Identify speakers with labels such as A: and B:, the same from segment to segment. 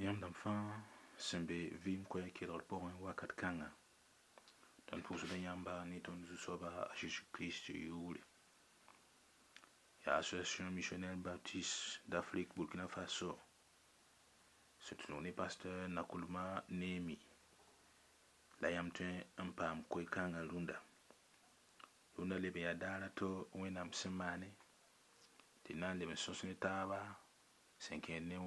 A: yãmdãm fãa sẽn be vɩɩm koɛɛ kelgr pʋgẽ wakat kãngã tõnd pʋʋsda yãmba ne tõnd zu-soaba a Jésus-Christ yʋʋre. Yaa Association Missionnaire Baptiste d'Afrique Burkina Faso sẽn tʋ ne pasteur Nakulma Nemi la yãmb tõe n paam koe-kãngã rũndã leb n yaa daara tɩ Wẽnnaam sẽn maane tɩ na n leb n sõs ne taaba sẽn kẽed ne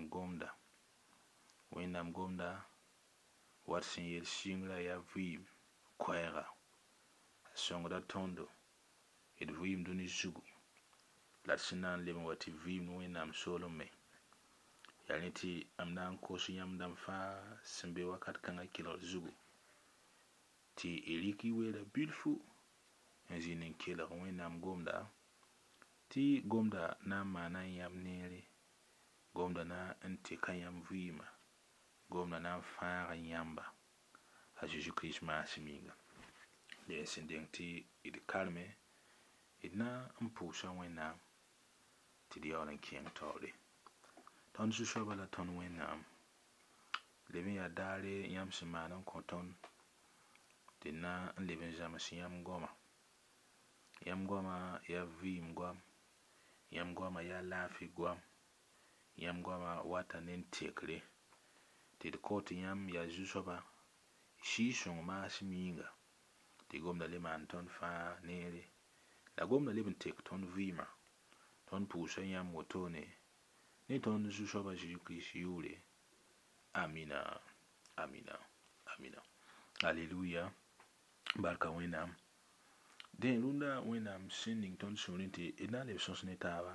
A: Wẽnnaam gomda wat sẽn yel sɩngrã yaa vɩɩm koɛɛga a sõngda tõndo d vɩɩm dũni zugu la d sẽn na n leb n wa tɩ vɩɩm ne Wẽnnaam soolem me. Yaa ne tɩ m na n kos yãmb-dãmb fãa sẽn be wakat kãngã kelgd zugu tɩ y rɩk y weera bilfu n zĩnd n kelg Wẽnnaam gomda tɩ gomda na n maana yãmb neere, gomda na n tɩka yãmb vɩɩmã, gomda na n fãaga yãmba a Jésus-Christ maasem yĩnga. Dẽ sẽn deng tɩ d karme d na n pʋʋsa Wẽnnaam tɩ d yaool n kẽng taoore. Tõnd zu-soaba la tõnd Wẽnnaam leb n yaa daare yãmb sẽn maan n kõ tõnd tɩ d na n leb n zãms yãmb goamã. Yãmb goamã yaa vɩɩm goam, yãmb goamã yaa laafɩ goam, yãmb goamã wata ne n tekre tɩ d kao tɩ yãmb yaa zu-soaba sɩɩ-sõng maasem yĩnga tɩ gomda le maan tõnd fãa neere la gomda leb n tek tõnd vɩɩmã. Tõnd pʋʋsa yãmb wotone ne tõnd zu-soaba Jésus-Christ yʋʋre. Amina, amina, amina. Alleluia. Barka Wẽnnaam. Dẽ rũndã Wẽnnaam sẽn ning tõnd sũurẽ tɩ d na n leb sõs ne taaba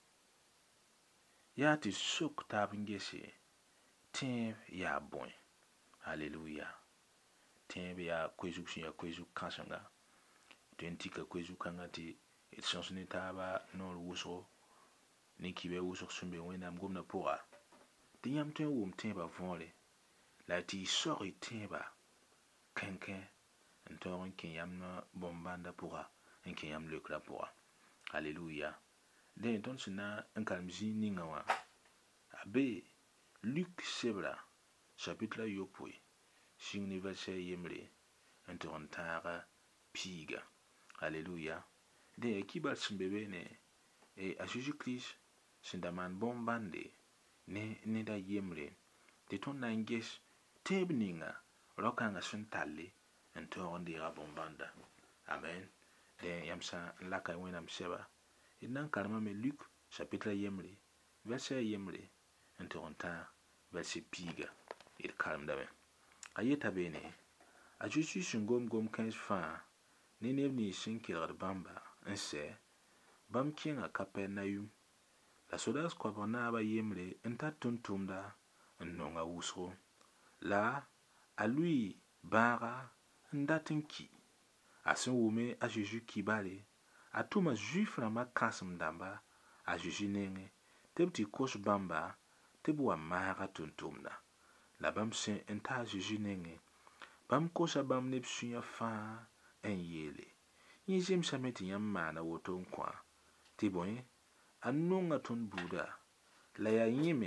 A: yaa tɩ sok taab n gese tẽeb yaa bõe. Alleluia. Tẽeb yaa koe-zug sẽn yaa koe-zug kãsenga. Tõe n tika koe-zug kãngã tɩ d sõs ne taaba noor wʋsgo ne kibɛɛ wʋsg sẽn be Wẽnnaam gomdã pʋga tɩ yãmb tõe n wʋm tẽebã võore la tɩ y sog y tẽebã kẽnkẽ n tõog n kẽ yãmb bõn-bãndã pʋga n kẽ yãmb leokrã pʋga. Alleluia. Dẽ tõnd sẽn na n karem zĩig ninga wã a be Luk sebra chapitre yopoe sɩng ne vɛrsɛ yembre n tʋg n tãaga piiga. Alleluia. Dẽ yaa kibar sẽn be beene a Jésus-Christ sẽn da maan bõn-bãnde ne neda yembre tɩ tõnd na n ges tẽeb ninga rao-kãngã sẽn talle n tõog n deega bõn-bãnda. Amen. Dẽ yãmb sã n laka Wẽnnaam sɛba d na n karemame Luk chapitre yembre vɛrsɛ yembre n tʋg n tãag vɛrsɛ piiga d karemdame. A yeta beene a Zeezi sẽn gom kãens fãa ne neb nins sẽn kelgd bãmba n sɛ bãmb kẽnga Kapɛrnayum la sodaas koabg naabã yembre n tar tʋmtʋmda n nonga wʋsgo la a lʋɩ bãaga n dat n ki. A sẽn wʋme a Zeezi kibare a tʋma Zuif-rãmbã kãsem-dãmba a Zeezi nengẽ tɩ b tɩ kos bãmba tɩ b wa maaga tʋmtʋmda. La bãmb sẽn n ta a Zeezi nengẽ bãmb kosa bãmb neb sũyã fãa n yeele yẽ zemsame tɩ yãmb maana woto n kõ tɩ bõe a nonga tõnd buuda la yaa yẽ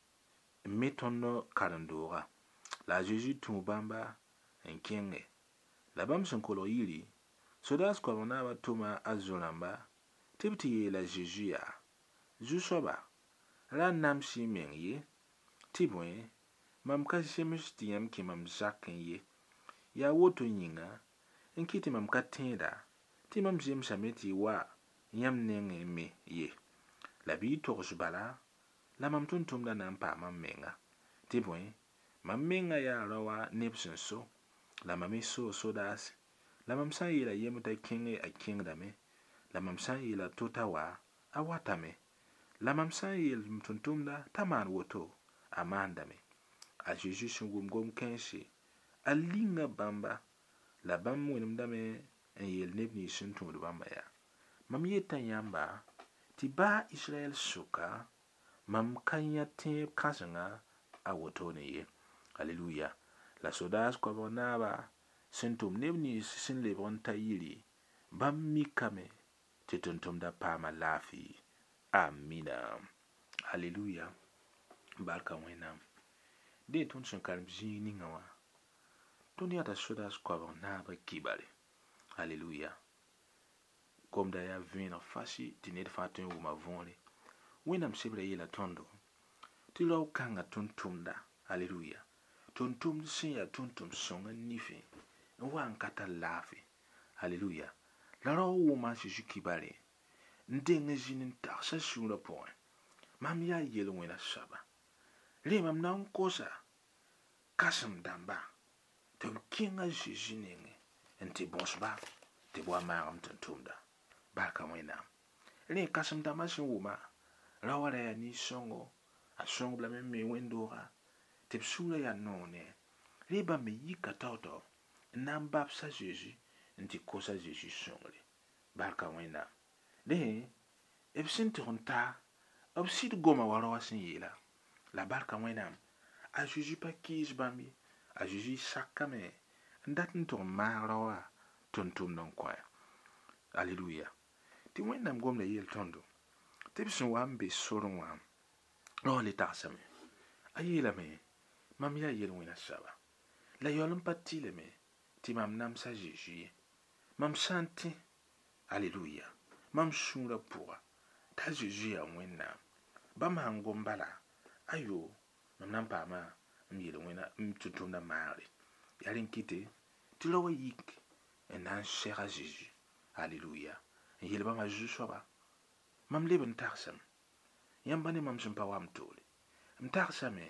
A: me tõnd karen-dooga la a Zeezi tũu bãmba n kẽnge. La bãmb sẽn kolg yiri sodaas koabg naabã tʋma a zo-rãmba tɩ b tɩ yeela Zeezi yaa zu-soaba ra n nams y meng ye tɩ bõe mam ka zems tɩ yãmb kẽ mam zakẽ ye. Yaa woto yĩnga n kɩ tɩ mam ka tẽeda tɩ mam zemsame tɩ y wa yãmb nengẽ me ye. La bɩ y togs bala la mam tʋmtʋmda na n paam mam menga tɩ bõe mam menga yaa raoa neb sẽn so la mam y so sodaas la mam sã n yeela yembr t'a kẽnge a kẽngdame la mam sã n yeela to t'a wa a watame la mam sã n yeel m tʋmtʋmda t'a maan woto a maandame. A Zeezi sẽn wʋm gom-kãense a linga bãmba la bãmb wẽnemdame n yeel neb nins sẽn tũud bãmba yaa mam yeta yãmba tɩ baa Israɛl sʋka mam ka yã tẽeb kãsenga a wotone ye. Alleluia. La sodaas koabg naabã sẽn tʋm neb nins sẽn lebg n ta yiri bãmb mikame tɩ tʋmtʋmda paama laafɩ. Amina. Alleluia. Barka Wẽnnaam. de tõnd sẽn karem zĩig ninga wã tõnd yata sodaas koabg naabã kibare. Halleluya. Gomda yaa vẽeneg fasi tɩ ned fãa tõe n wʋma võore. Wẽnnaam sebra yeela tõndo tɩ rao kãngã tõnd tʋmda. Halleluya. Tõnd tʋmd sẽn yaa tõnd tʋm sõng n nife n wa n ka tar laafɩ. Halleluya. La rao wʋma a Zeezi kibare n deng n zĩnd n tagsa sũurã pʋgẽ. Mam yaa yel-wẽna soaba. Rẽ mam na n kosa kãsem dãmba tɩ b kẽng a Zeezi nengẽ n tɩ bõsba tɩ b wa maagem tɩ n tʋmda. Barka Wẽnnaam. Rẽ kãsem dãmbã sẽn wʋma rao ra yaa nin-sõngo, a sõngb lame me wẽn-dooga tɩ b sũurã yaa noone. Rẽ bãmb me yika tao-tao n na n babsa Zeezi n tɩ kosa Zeezi sõngre. Barka Wẽnnaam. Rẽ b sẽn tɩg n ta b sɩd goma wa raoã sẽn yeela. La barka Wẽnnaam. A Zeezi pa kɩɩs bãmb ye. A Zeezi sakame n dat n tʋg n maag raoã tõnd tʋmd n kõ. Alleluya. Tɩ Wẽnnaam gomda yeel tõndo tɩ b sẽn wa n be sorẽ wã rao le tagsame. A yeelame mam yaa yel-wẽna soaba. La yaool n pa tɩlame tɩ mam namsa Zeezi ye. Mam sã n tẽ, alleluya, mam sũurã pʋga t'a Zeezi yaa Wẽnnaam. Bãmb sãn gom bala, ayo, mam na n paama m yel-wẽna m tʋm-tʋmdã maagre. Yaa rẽ n kɩte tɩ raoã yik n na n seg a Zeezi. Alleluya. N yel bãmba zu-soaba. Mam leb n tagsame. Yãmba ne mam sẽn pa wa m toore. M tagsame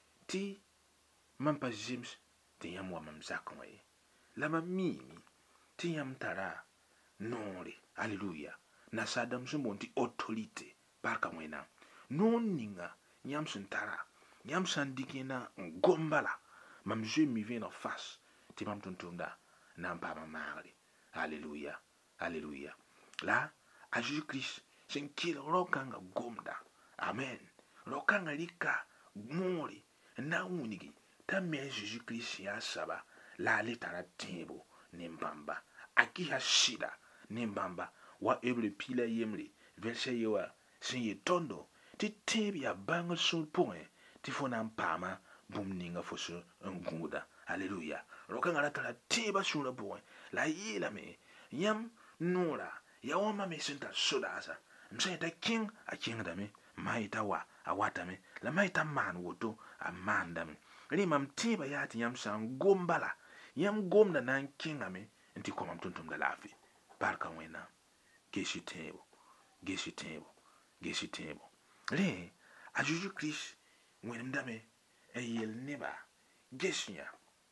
A: tɩ mam pa zems tɩ yãmb wa mam zakẽ wã ye. La mam miime tɩ yãmb tara noore. Alleluya. Nasaadam sẽn boond tɩ autorité. Barka Wẽnnaam. Noor ninga yãmb sẽn tara, yãmb sã n dɩk yẽna n gom bala, mam zoe mi vẽeneg fas tɩ mam tʋm-tʋmda na n paama maagre. Alleluya. Alleluya. La a Zeezi Kirist sẽn kelg rao-kãngã gomda. Amen. Rao-kãngã rɩka moore n na n wilgi t'a me a Zeezi Kirist yaa soaba la a le tara tẽebo ne bãmba. A kɩsa sɩda ne bãmba. Wa Hebre piila yembre vɛrsa ye wã sẽn yet tõndo tɩ tẽeb yaa bãngr sũur pʋgẽ tɩ fo na n paama bũmb ninga fo sẽn n gũuda. Alleluya. Rao-kãngã ra tara tẽebã sũurã pʋgẽ la a yeelame yãmb noora yaa wã mame sẽn tar sodaasa. M sã yeta kẽng a kẽngdame, ma yeta wa a watame, la ma yeta maan woto a maandame. Rẽ mam tẽebã yaa tɩ yãmb sã n gom bala, yãmb gomda na n kẽngame n tɩ kõ mam tʋm-tʋmda laafɩ. Barka Wẽnnaam. Gesi tẽebo, gesi tẽebo, gesi tẽebo. Rẽ a Zeezi Kirist wẽnemdame n yel neba ges yã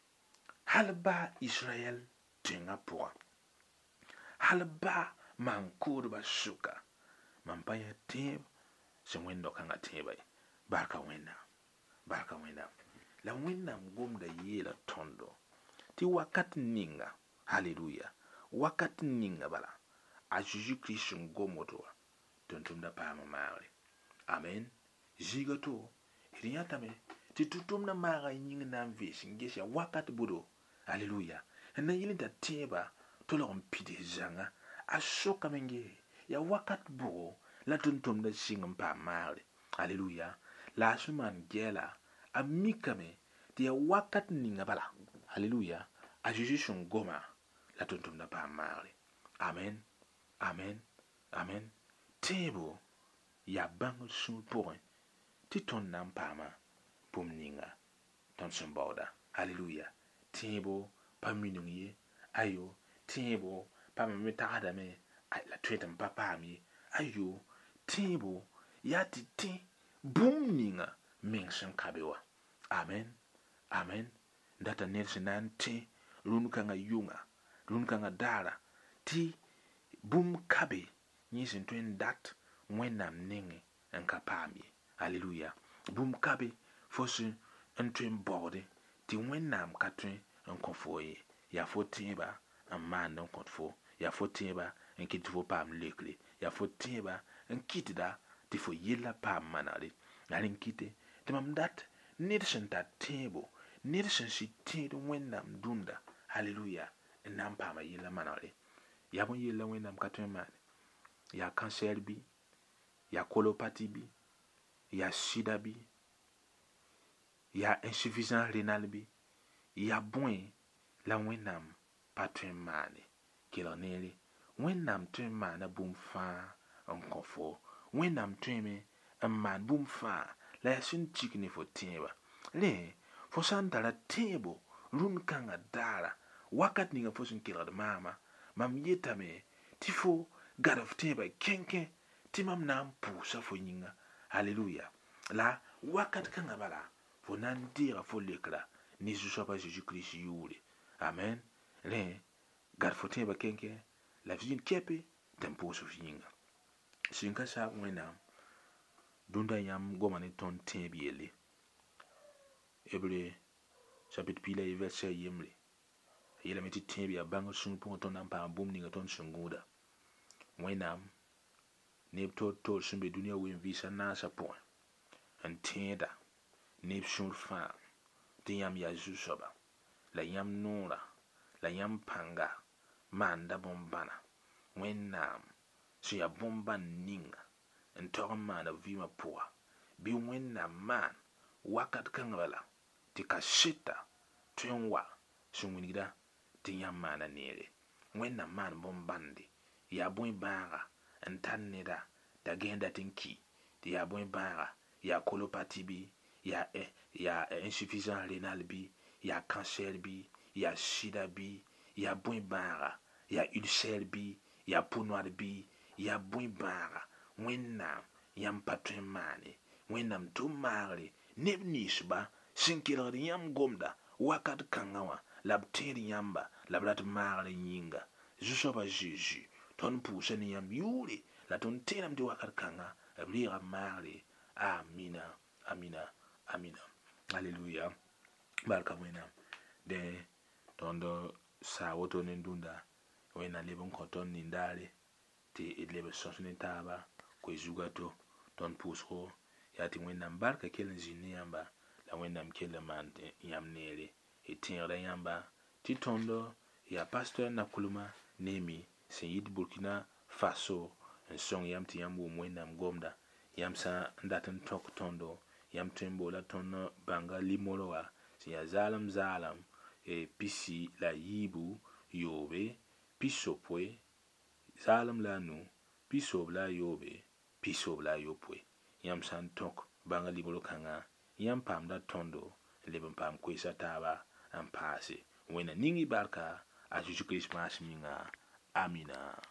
A: hal baa Israyɛl tẽngã pʋgã, hal baa maan-koodbã sʋka. Mam pa yã tẽeb sẽn wẽnd rao-kãngã tẽebã ye. Barka Wẽnnaam. Barka Wẽnnaam. La Wẽnnaam gomda yeela tõndo tɩ wakat ninga, halleluya, wakat ninga bala a Zeezi Kirist sẽn gom woto wã tʋm-tʋmdã paama maagre. Amen. Zĩiga to d yãtame tɩ tʋm-tʋmdã maagã yĩng na n vees n ges yaa wakat budo. Halleluya. N na yɩl n t'a tẽebã tolg n pids zãnga. A sokame n ges yaa wakat bugo la tʋm-tʋmdã sɩng n paam maagre. Halleluya. La a sẽn maan gɛɛla a mikame tɩ yaa wakat ninga bala. Halleluya. A Zeezi sẽn goma la tʋm-tʋmdã paam maagre. Amen. Amen. Amen. Tẽebo yaa bãngr sũur pʋgẽ tɩ tõnd na n paama bũmb ninga tõnd sẽn baooda. Halleluya. Tẽebo pa minung ye. Ayo. Tẽebo pa me tagsdame la tõet n pa paam ye. Ayo. Tẽebo yaa tɩ tẽ bũmb ninga meng sẽn ka be wã. Amen. Amen. Data ned sẽn na n tẽ rũn-kãngã yʋnga, rũn-kãngã daara tɩ bũmb ka be yẽ sẽn tõe n dat Wẽnnaam nengẽ n ka paam ye. Halleluya. Bũmb ka be fo sẽn n tõe n baoode tɩ Wẽnnaam ka tõe n kõ fo ye. Yaa fo tẽebã n maand n kõt fo. Yaa fo tẽebã n kɩt tɩ fo paam lekre. Yaa fo tẽebã n kɩtda tɩ fo yella paam manegre. La rẽ n kɩte tɩ mam dat ned sẽn tar tẽebo, ned sẽn sɩd tẽed Wẽnnaam dũnda, halleluya, n na n paama yella manegre. Yaa bõe yella Wẽnnaam ka tõe n maane? Yaa kãnsɛr bɩ, yaa kolopati bɩ, yaa sɩda bɩ, ya insuffisance rénale bi ya bõe la wẽnnaam pa tõe n maane kelg neere wẽnnaam tõe n maana bũmb fãa n kõ fo wẽnnaam tõeme n maan bũmb fãa la ya sẽn tik ne fo tẽeba rẽ fo sã n tara tẽebo rũnd kãngã daara wakat ninga fo sẽn kelgd maama mam yetame tɩ fo gad f tẽeba kẽnkẽ tɩ mam na n pʋʋsa fo yĩnga halleluya la wakat kãngã bala fo na n deega fo lekra ne zu-soabã Zeezi-Kirist yʋʋre amen rẽ gad fo tẽeba kẽnkẽ la f zĩnd kɛpe tɩ n pʋʋs f yĩnga sẽn ka saab wẽnnaam dũndã yãmb goma ne tõnd tẽeb yelle Hébreu chapitre pila y verset yembre yeelame tɩ tẽeb yaa bãngr sũur pʋgẽ tõnd na n paam bũmb ninga tõnd sẽn gũuda wẽnnaam neb toor sẽn be dũniyã wen-vɩɩsã naasã pʋgẽ n tẽeda neb sũur fãa tɩ yãmb yaa zu-soaba la yãmb noora la yãmb pãnga maanda bõn-bãna wẽnnaam sẽn yaa bõn-bãn ninga n tog n maana vɩɩmã pʋga bɩ wẽnnaam maan wakat kãngã bala tɩ ka seta tõe n wa sẽn wilgda tɩ yãmb maana neere wẽnnaam maan bõn-bãnde yaa bõe-bãaga n tar neda t'a gẽenda tɩ n ki tɩ yaa bõe-bãaga yaa kolopati bɩ yaa insuffisance rénale bɩ yaa cancer bɩ yaa sida bɩ yaa bõe-bãaga yaa ulcère bɩ yaa pʋ-noad bɩ yaa bõe-bãaga wẽnnaam yãmb pa tõe n maane wẽnnaam tʋm maagre neb ninsba sẽn kelgd yãmb gomda wakat kãngã wã la b tẽed yãmba la b rat maagre yĩnga zu-soabã Zeezi tõnd pʋʋsa ne yãmb yʋʋre la tõnd tẽedame tɩ wakat kãngã b reega maagre amina amina amina halleluya barka wẽnnaam dẽ tõnd saa woto ne dũnda wẽnnaam leb n kõ tõnd nindaare tɩ d leb n sõs ne taaba koe-zugã to tõnd pʋʋsgo yaa tɩ wẽnnaam barka kell n zĩnd ne yãmba la wẽnnaam kell n maan yãmb neere y tẽegda yãmba tɩ tõnd yaa pastor nakulma Nemi sẽn yit Burkina Faso n sõng yãmb tɩ yãmb wʋm wẽnnaam gomda yãmb sã n dat n tõk tõndo yãmb tõe n boola tõnd bãnga limoro wã sẽn yaa zaalem pisi la yiibu yoobe pisopoe zaalem la a nu pisoob la a yoobe pisoob la a yopoe yãmb sã n tõk bãnga limoro kãngã yãmb paamda tõndo n leb n paam koeesa taaba n paase wẽnna ning y barka a Zeezi-Kirist maasem yĩnga amina